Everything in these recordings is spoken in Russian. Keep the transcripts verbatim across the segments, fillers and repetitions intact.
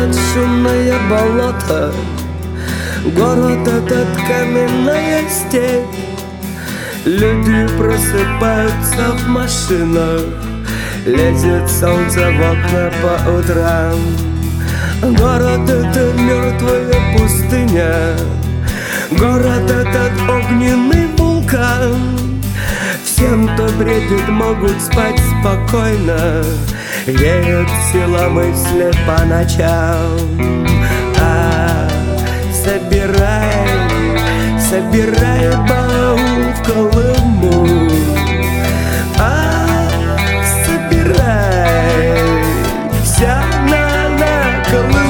этот шумное болото, город этот каменная степь. Люди просыпаются в машинах, лезет солнце в окна по утрам. Город это мертвая пустыня, город этот огненный вулкан. Всем, кто бредит, могут спать спокойно, веет сила мысли по ночам. А, собирай, собирай баул в Колыму. А, собирай вся на, на Колыму.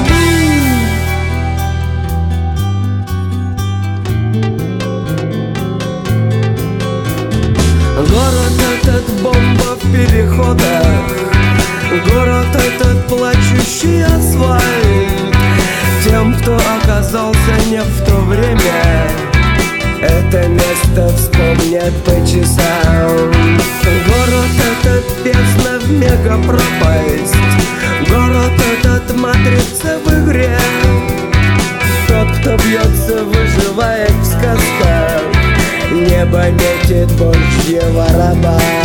Город этот бомба в переходах, город этот плачущий асфальт. Тем, кто оказался не в то время, это место вспомнят по часам. Город этот бездна в мегапропасть, город этот матрица в игре. Тот, кто бьется, выживает в сказках, небо метит божьего раба.